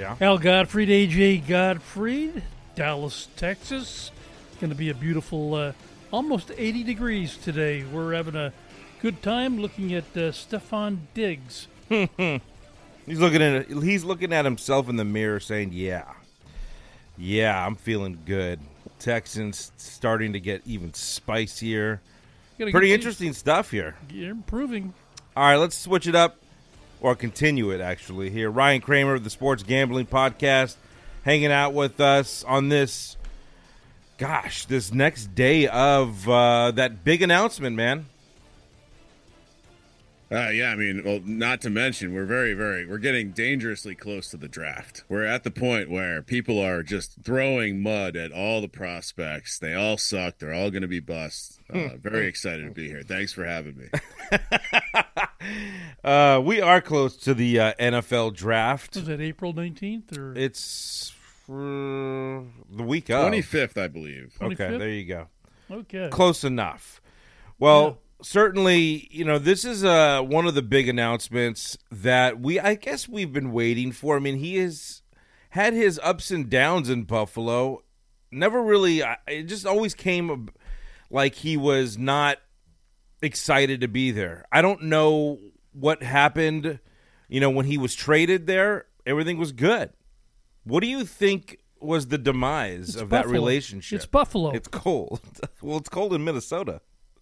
Yeah. Al Gottfried, A.J. Gottfried, Dallas, Texas. Going to be a beautiful, almost 80 degrees today. We're having a good time looking at Stephon Diggs. He's looking at himself in the mirror saying, yeah, I'm feeling good. Texans starting to get even spicier. Pretty interesting stuff here. You're improving. All right, let's switch it up, or continue it, actually, here. Ryan Kramer of the Sports Gambling Podcast hanging out with us on this next day of that big announcement, man. Yeah, I mean, well, not to mention, we're getting dangerously close to the draft. We're at the point where people are just throwing mud at all the prospects. They all suck. They're all going to be busts. Very excited to be here. Thanks for having me. We are close to the NFL draft. Was that April 19th? Or? It's the week of. 25th, I believe. 25th? Okay, there you go. Okay. Close enough. Well, certainly, this is one of the big announcements that I guess we've been waiting for. I mean, he has had his ups and downs in Buffalo. Never really, it just always came like he was not excited to be there. I don't know what happened, when he was traded there. Everything was good. What do you think was the demise of Buffalo. That relationship? It's Buffalo. It's cold. Well, it's cold in Minnesota.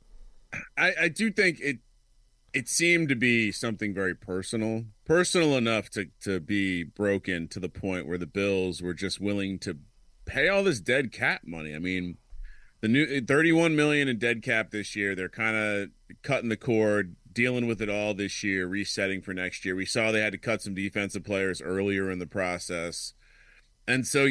I do think it seemed to be something very personal enough to be broken to the point where the Bills were just willing to pay all this dead cap money. I mean, the new $31 million in dead cap this year. They're kind of cutting the cord, dealing with it all this year, resetting for next year. We saw they had to cut some defensive players earlier in the process, and so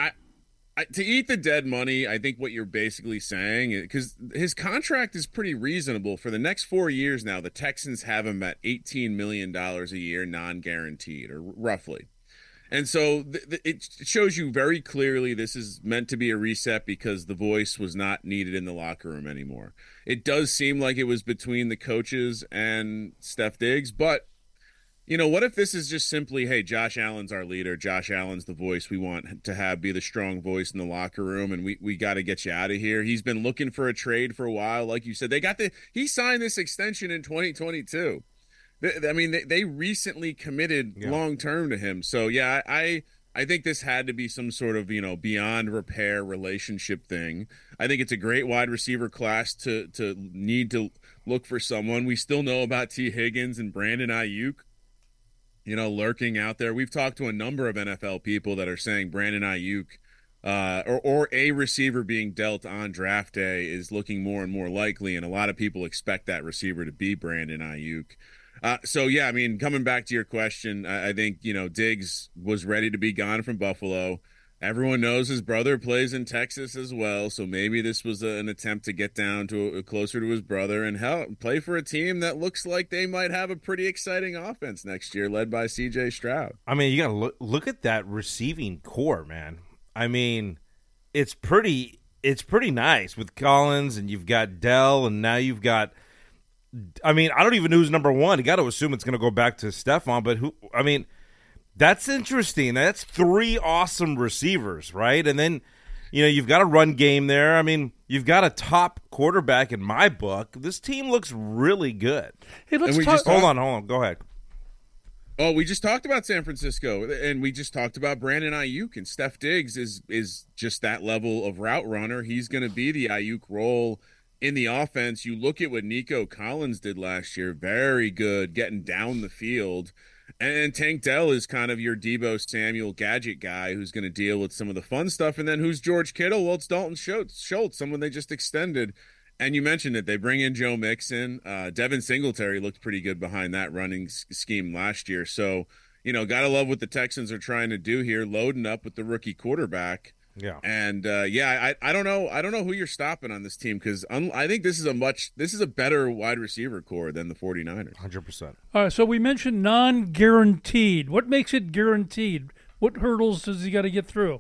to eat the dead money, I think what you're basically saying, because his contract is pretty reasonable for the next 4 years now. The Texans have him at $18 million a year, non-guaranteed, or roughly. And so it shows you very clearly this is meant to be a reset because the voice was not needed in the locker room anymore. It does seem like it was between the coaches and Steph Diggs, but what if this is just simply, hey, Josh Allen's our leader. Josh Allen's the voice we want to have be the strong voice in the locker room, and we got to get you out of here. He's been looking for a trade for a while. Like you said, he signed this extension in 2022. They recently committed long-term to him. So, yeah, I think this had to be some sort of, beyond repair relationship thing. I think it's a great wide receiver class to need to look for someone. We still know about T. Higgins and Brandon Ayuk, lurking out there. We've talked to a number of NFL people that are saying Brandon Ayuk or a receiver being dealt on draft day is looking more and more likely, and a lot of people expect that receiver to be Brandon Ayuk. Coming back to your question, I think, Diggs was ready to be gone from Buffalo. Everyone knows his brother plays in Texas as well, so maybe this was an attempt to get down to closer to his brother and play for a team that looks like they might have a pretty exciting offense next year, led by C.J. Stroud. I mean, you got to look at that receiving core, man. I mean, it's pretty nice with Collins, and you've got Dell, and now you've got. I mean, I don't even know who's number one. You got to assume it's going to go back to Stephon, but who? I mean. That's interesting. That's three awesome receivers, right? And then, you've got a run game there. I mean, you've got a top quarterback in my book. This team looks really good. Hey, let's hold on. Go ahead. Oh, we just talked about San Francisco, and we just talked about Brandon Ayuk, and Steph Diggs is just that level of route runner. He's going to be the Ayuk role in the offense. You look at what Nico Collins did last year, very good, getting down the field. And Tank Dell is kind of your Deebo Samuel gadget guy who's going to deal with some of the fun stuff. And then who's George Kittle? Well, it's Dalton Schultz, someone they just extended. And you mentioned it. They bring in Joe Mixon. Devin Singletary looked pretty good behind that running scheme last year. So, got to love what the Texans are trying to do here, loading up with the rookie quarterback. Yeah. And I don't know. I don't know who you're stopping on this team because I think this is a better wide receiver core than the 49ers. 100%. All right, so we mentioned non-guaranteed. What makes it guaranteed? What hurdles does he got to get through?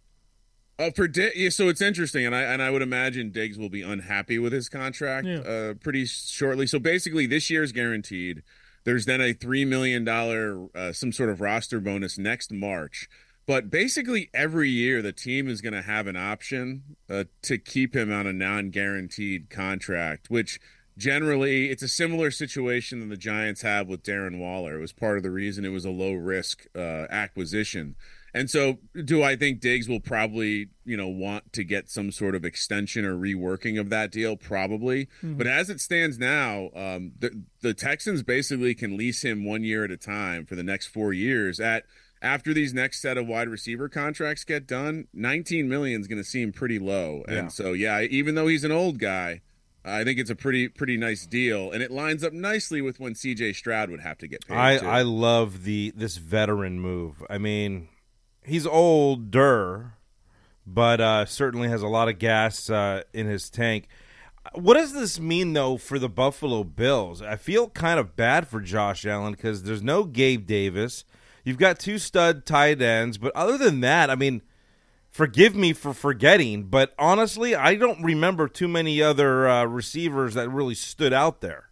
So it's interesting, and I would imagine Diggs will be unhappy with his contract pretty shortly. So basically, this year's guaranteed. There's then a $3 million some sort of roster bonus next March. But basically every year the team is going to have an option to keep him on a non-guaranteed contract, which generally it's a similar situation that the Giants have with Darren Waller. It was part of the reason it was a low-risk acquisition. And so do I think Diggs will probably, want to get some sort of extension or reworking of that deal? Probably. Mm-hmm. But as it stands now, the Texans basically can lease him 1 year at a time for the next 4 years. After these next set of wide receiver contracts get done, $19 million is going to seem pretty low. Yeah. And so, even though he's an old guy, I think it's a pretty nice deal. And it lines up nicely with when C.J. Stroud would have to get paid, I love this veteran move. I mean, he's older, but certainly has a lot of gas in his tank. What does this mean, though, for the Buffalo Bills? I feel kind of bad for Josh Allen because there's no Gabe Davis. You've got 2 stud tight ends, but other than that, I mean, forgive me for forgetting, but honestly, I don't remember too many other receivers that really stood out there.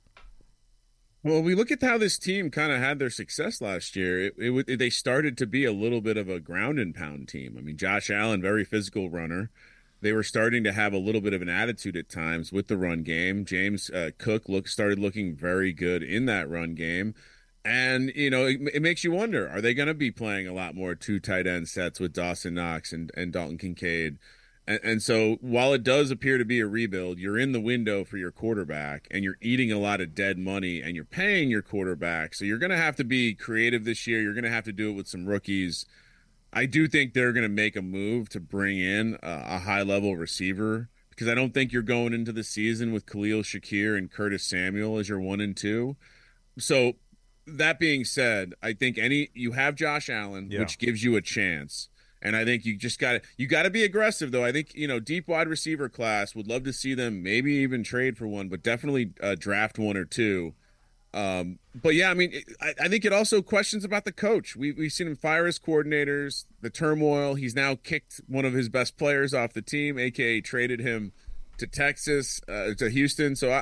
Well, we look at how this team kind of had their success last year. They started to be a little bit of a ground and pound team. I mean, Josh Allen, very physical runner. They were starting to have a little bit of an attitude at times with the run game. James Cook started looking very good in that run game. And, it makes you wonder, are they going to be playing a lot more 2 tight end sets with Dawson Knox and Dalton Kincaid? And so while it does appear to be a rebuild, you're in the window for your quarterback and you're eating a lot of dead money and you're paying your quarterback. So you're going to have to be creative this year. You're going to have to do it with some rookies. I do think they're going to make a move to bring in a high-level receiver because I don't think you're going into the season with Khalil Shakir and Curtis Samuel as your 1 and 2. So that being said, I think you have Josh Allen, which gives you a chance. And I think you just got to be aggressive, though. I think, deep wide receiver class, would love to see them maybe even trade for one, but definitely draft 1 or 2. But yeah, I mean, I think it also questions about the coach. We've seen him fire his coordinators, the turmoil. He's now kicked one of his best players off the team, aka traded him to Texas, to Houston. So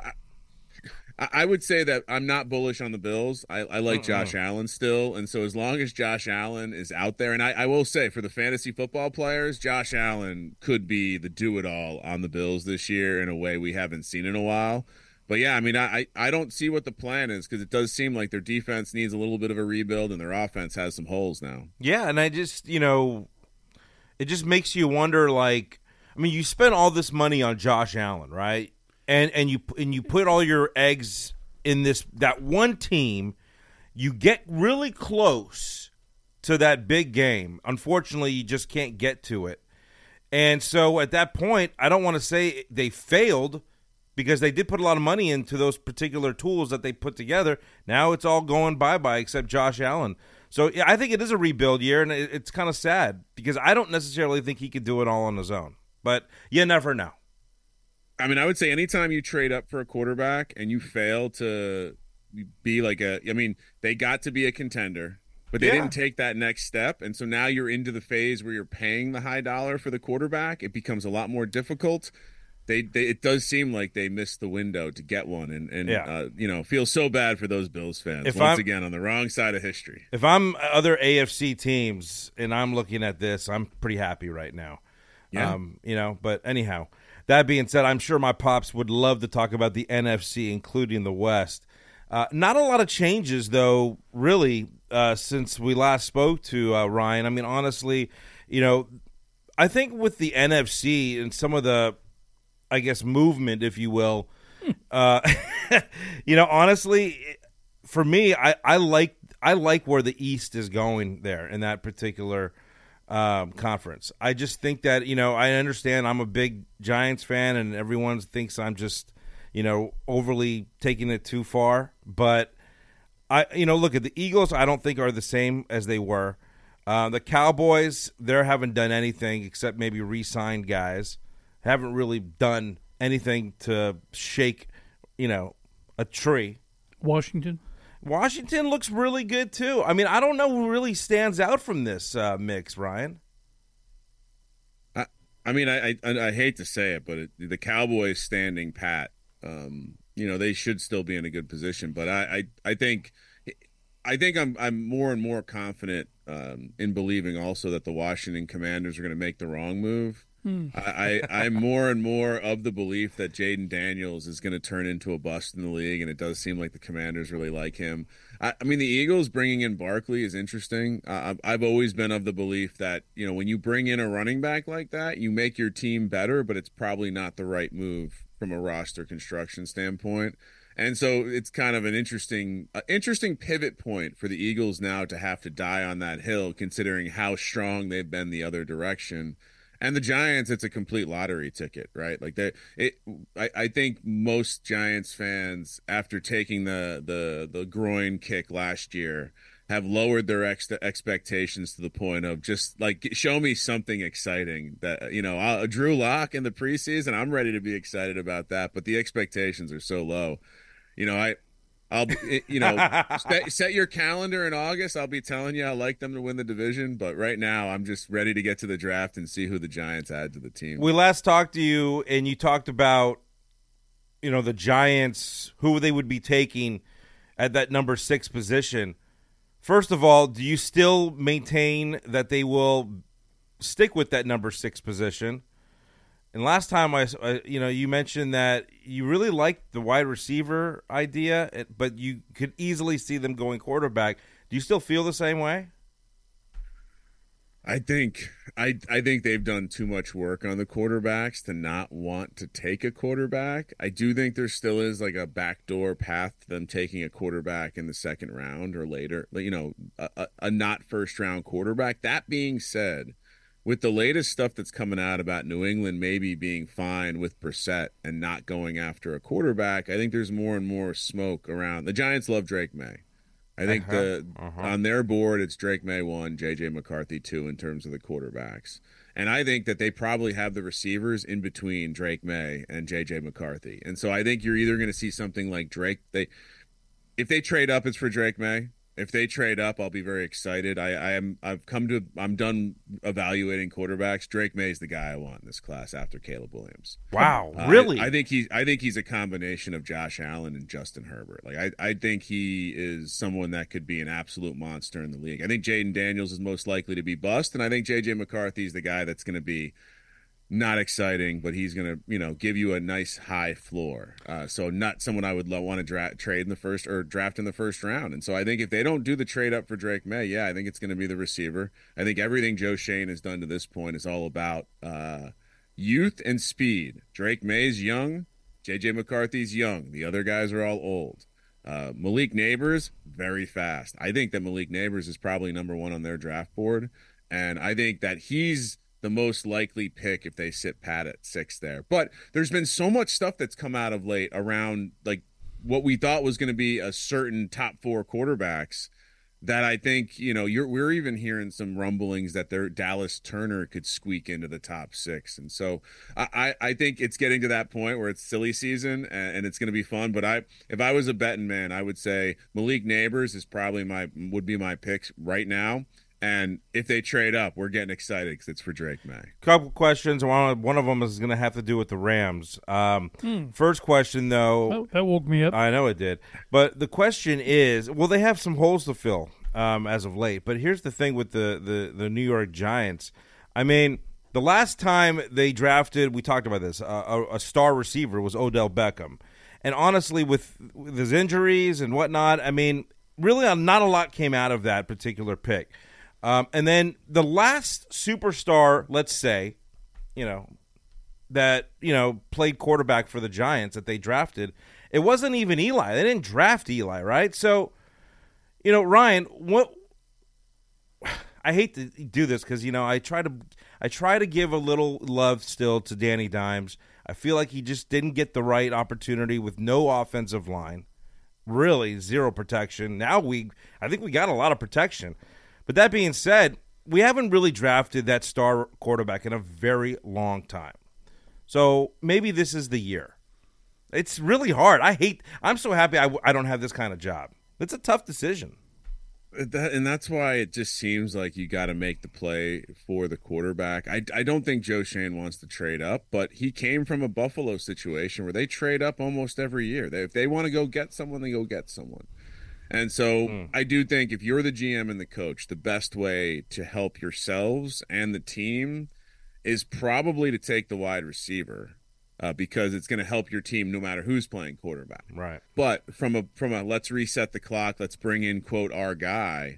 I would say that I'm not bullish on the Bills. I like Josh Allen still. And so as long as Josh Allen is out there, and I will say for the fantasy football players, Josh Allen could be the do-it-all on the Bills this year in a way we haven't seen in a while. But yeah, I mean, I don't see what the plan is because it does seem like their defense needs a little bit of a rebuild and their offense has some holes now. Yeah, and I just, it just makes you wonder, like, I mean, you spent all this money on Josh Allen, right? And you put all your eggs in that one team. You get really close to that big game. Unfortunately, you just can't get to it. And so at that point, I don't want to say they failed because they did put a lot of money into those particular tools that they put together. Now it's all going bye-bye except Josh Allen. So yeah, I think it is a rebuild year, and it's kind of sad because I don't necessarily think he could do it all on his own. But you never know. I mean, I would say anytime you trade up for a quarterback and you fail to be they got to be a contender, but they didn't take that next step. And so now you're into the phase where you're paying the high dollar for the quarterback. It becomes a lot more difficult. It does seem like they missed the window to get one and feel so bad for those Bills fans once again on the wrong side of history. If I'm other AFC teams and I'm looking at this, I'm pretty happy right now. Yeah. But anyhow, that being said, I'm sure my pops would love to talk about the NFC, including the West. Not a lot of changes, though, really, since we last spoke to Ryan. I mean, honestly, I think with the NFC and some of the, I guess, movement, if you will, honestly, for me, I like where the East is going there in that particular conference. I just think that, I understand I'm a big Giants fan and everyone thinks I'm just, overly taking it too far. But look at the Eagles, I don't think are the same as they were. The Cowboys, they haven't done anything except maybe re-sign guys. Haven't really done anything to shake, a tree. Washington looks really good, too. I mean, I don't know who really stands out from this mix, Ryan. I hate to say it, but the Cowboys standing pat. they should still be in a good position. But I think I'm more and more confident in believing also that the Washington Commanders are going to make the wrong move. I'm more and more of the belief that Jaden Daniels is going to turn into a bust in the league, and it does seem like the Commanders really like him. I mean, the Eagles bringing in Barkley is interesting. I've always been of the belief that, when you bring in a running back like that, you make your team better, but it's probably not the right move from a roster construction standpoint. And so it's kind of an interesting pivot point for the Eagles now to have to die on that hill, considering how strong they've been the other direction. And the Giants, it's a complete lottery ticket, right? Like I think most Giants fans, after taking the groin kick last year, have lowered their expectations to the point of just like, show me something exciting that, Drew Lock in the preseason, I'm ready to be excited about that, but the expectations are so low. I'll set your calendar in August. I'll be telling you I like them to win the division, but right now I'm just ready to get to the draft and see who the Giants add to the team. We last talked to you, and you talked about, the Giants, who they would be taking at that number 6 position. First of all, do you still maintain that they will stick with that number 6 position? And last time you mentioned that you really liked the wide receiver idea, but you could easily see them going quarterback. Do you still feel the same way? I think they've done too much work on the quarterbacks to not want to take a quarterback. I do think there still is like a backdoor path to them taking a quarterback in the second round or later, a not first round quarterback. That being said, with the latest stuff that's coming out about New England maybe being fine with Brissett and not going after a quarterback, I think there's more and more smoke around. The Giants love Drake May. I think on their board, it's Drake May 1, J.J. McCarthy 2 in terms of the quarterbacks. And I think that they probably have the receivers in between Drake May and J.J. McCarthy. And so I think you're either going to see something like Drake. If they trade up, it's for Drake May. If they trade up, I'll be very excited. I'm done evaluating quarterbacks. Drake May is the guy I want in this class after Caleb Williams. Wow, really? I think he's a combination of Josh Allen and Justin Herbert. Like I think he is someone that could be an absolute monster in the league. I think Jaden Daniels is most likely to be bust, and I think J.J. McCarthy is the guy that's going to be not exciting, but he's going to, give you a nice high floor. So not someone I would want to trade in the first or draft in the first round. And so I think if they don't do the trade up for Drake May, I think it's going to be the receiver. I think everything Joe Schoen has done to this point is all about youth and speed. Drake May's young. J.J. McCarthy's young. The other guys are all old. Malik Neighbors, very fast. I think that Malik Neighbors is probably number 1 on their draft board. And I think that he's the most likely pick if they sit pat at 6 there. But there's been so much stuff that's come out of late around like what we thought was going to be a certain top 4 quarterbacks that I think, we're even hearing some rumblings that Dallas Turner could squeak into the top 6. And so I think it's getting to that point where it's silly season and it's going to be fun. But if I was a betting man, I would say Malik Neighbors is probably would be my pick right now. And if they trade up, we're getting excited because it's for Drake May. Couple questions. One of them is going to have to do with the Rams. First question, though. That woke me up. I know it did. But the question is, they have some holes to fill as of late. But here's the thing with the New York Giants. I mean, the last time they drafted, we talked about this, a star receiver was Odell Beckham. And honestly, with his injuries and whatnot, I mean, really not a lot came out of that particular pick. And then the last superstar, let's say, that, played quarterback for the Giants that they drafted, it wasn't even Eli. They didn't draft Eli, right? So, Ryan, I hate to do this because, I try to give a little love still to Danny Dimes. I feel like he just didn't get the right opportunity with no offensive line, really zero protection. Now I think we got a lot of protection. But that being said, we haven't really drafted that star quarterback in a very long time. So maybe this is the year. It's really hard. I'm so happy I don't have this kind of job. It's a tough decision. And that's why it just seems like you got to make the play for the quarterback. I don't think Joe Shane wants to trade up, but he came from a Buffalo situation where they trade up almost every year. If they want to go get someone, they go get someone. And so I do think if you're the GM and the coach, the best way to help yourselves and the team is probably to take the wide receiver. Because it's going to help your team no matter who's playing quarterback. Right. But from a let's reset the clock, let's bring in, quote, our guy,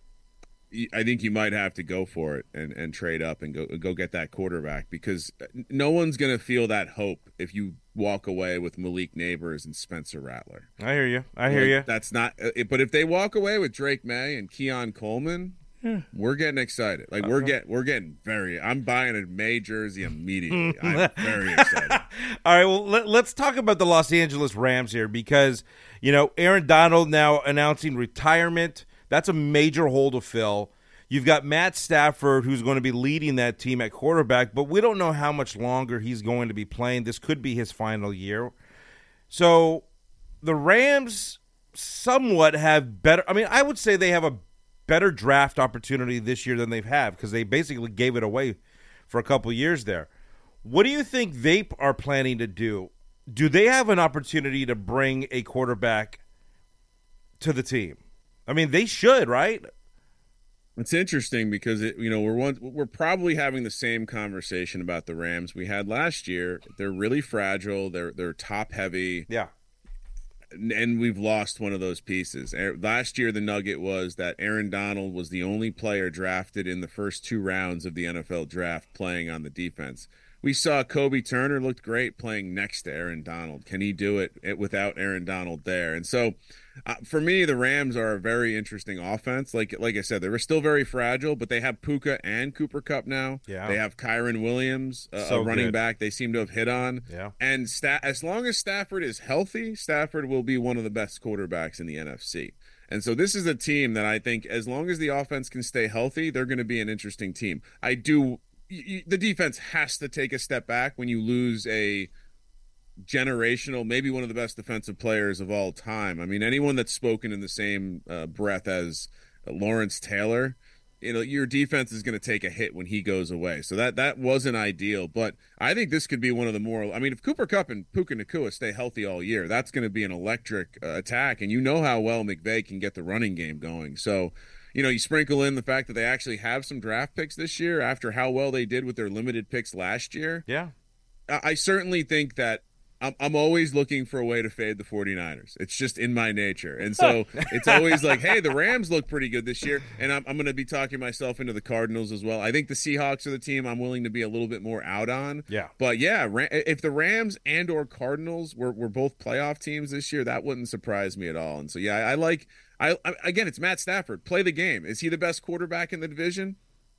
I think you might have to go for it and trade up and go get that quarterback, because no one's going to feel that hope if you walk away with Malik Neighbors and Spencer Rattler. I hear you. I hear you. That's not but if they walk away with Drake May and Keon Coleman, we're getting excited. Like we're getting very. I'm buying a May jersey immediately. I'm very excited. All right, well, let's talk about the Los Angeles Rams here, because Aaron Donald now announcing retirement. That's a major hole to fill. You've got Matt Stafford, who's going to be leading that team at quarterback, but we don't know how much longer he's going to be playing. This could be his final year. So the Rams somewhat have better. I mean, I would say they have a better draft opportunity this year than they've had, because they basically gave it away for a couple of years there. What do you think they are planning to do? Do they have an opportunity to bring a quarterback to the team? I mean, they should, right? It's interesting because we're probably having the same conversation about the Rams we had last year. They're really fragile. They're top heavy. Yeah. And we've lost one of those pieces. Last year, the nugget was that Aaron Donald was the only player drafted in the first 2 rounds of the NFL draft playing on the defense. We saw Kobe Turner looked great playing next to Aaron Donald. Can he do it without Aaron Donald there? And so, for me, the Rams are a very interesting offense. Like I said, they were still very fragile, but they have Puka and Cooper Kupp now. Yeah. They have Kyron Williams, So a running good. back they seem to have hit on. Yeah. And as long as Stafford is healthy, Stafford will be one of the best quarterbacks in the NFC. And so this is a team that I think, as long as the offense can stay healthy, they're going to be an interesting team. The defense has to take a step back when you lose a generational, maybe one of the best defensive players of all time. I mean, anyone that's spoken in the same breath as Lawrence Taylor, your defense is going to take a hit when he goes away. So that wasn't ideal, but I think this could be one of the more. I mean, if Cooper Kupp and Puka Nacua stay healthy all year, that's going to be an electric attack, and you know how well McVay can get the running game going. So, you sprinkle in the fact that they actually have some draft picks this year after how well they did with their limited picks last year. Yeah. I certainly think that I'm always looking for a way to fade the 49ers. It's just in my nature. And so it's always like, hey, the Rams look pretty good this year. And I'm going to be talking myself into the Cardinals as well. I think the Seahawks are the team I'm willing to be a little bit more out on. Yeah. But yeah, if the Rams and or Cardinals were both playoff teams this year, that wouldn't surprise me at all. And so, yeah, again, it's Matt Stafford. Play the game. Is he the best quarterback in the division?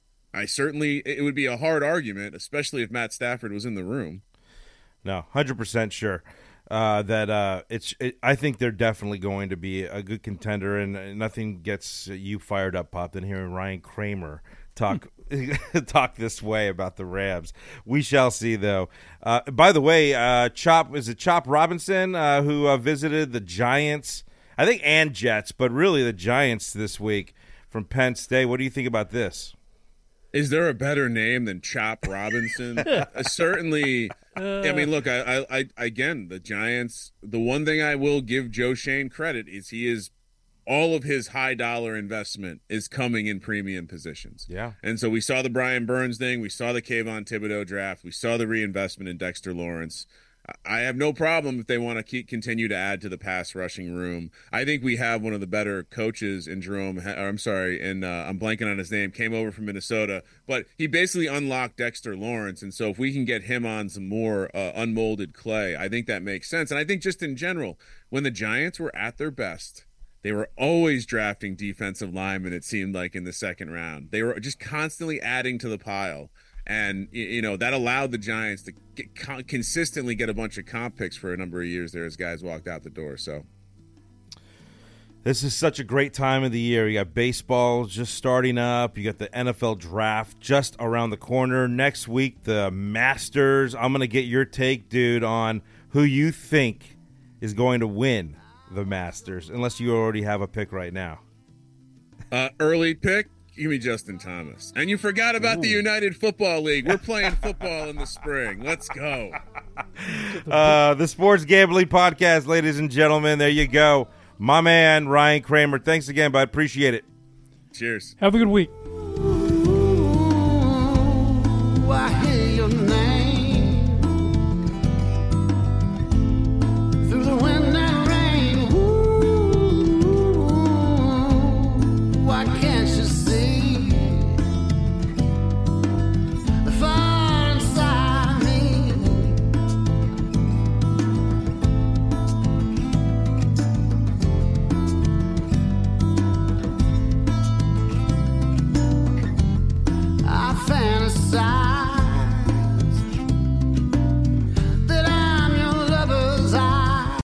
It would be a hard argument, especially if Matt Stafford was in the room. No, 100% sure that I think they're definitely going to be a good contender, and nothing gets you fired up, Pop, than hearing Ryan Kramer talk this way about the Rams. We shall see, though. By the way, Chop Robinson who visited the Giants, I think, and Jets, but really the Giants this week from Penn State. What do you think about this? Is there a better name than Chop Robinson? Certainly. I mean, look, I again, the Giants, the one thing I will give Joe Shane credit is all of his high dollar investment is coming in premium positions. Yeah. And so we saw the Brian Burns thing. We saw the Kayvon Thibodeau draft. We saw the reinvestment in Dexter Lawrence. I have no problem if they want to continue to add to the pass rushing room. I think we have one of the better coaches in I'm blanking on his name, came over from Minnesota, but he basically unlocked Dexter Lawrence. And so if we can get him on some more unmolded clay, I think that makes sense. And I think just in general, when the Giants were at their best, they were always drafting defensive linemen, it seemed like, in the second round. They were just constantly adding to the pile. And, that allowed the Giants to consistently get a bunch of comp picks for a number of years there as guys walked out the door. So this is such a great time of the year. You got baseball just starting up. You got the NFL draft just around the corner. Next week, the Masters. I'm going to get your take, dude, on who you think is going to win the Masters, unless you already have a pick right now. Early pick. Give me Justin Thomas. And you forgot about the United Football League. We're playing football in the spring. Let's go. The Sports Gambling Podcast, ladies and gentlemen. There you go. My man, Ryan Kramer. Thanks again, bud. Appreciate it. Cheers. Have a good week. Ooh,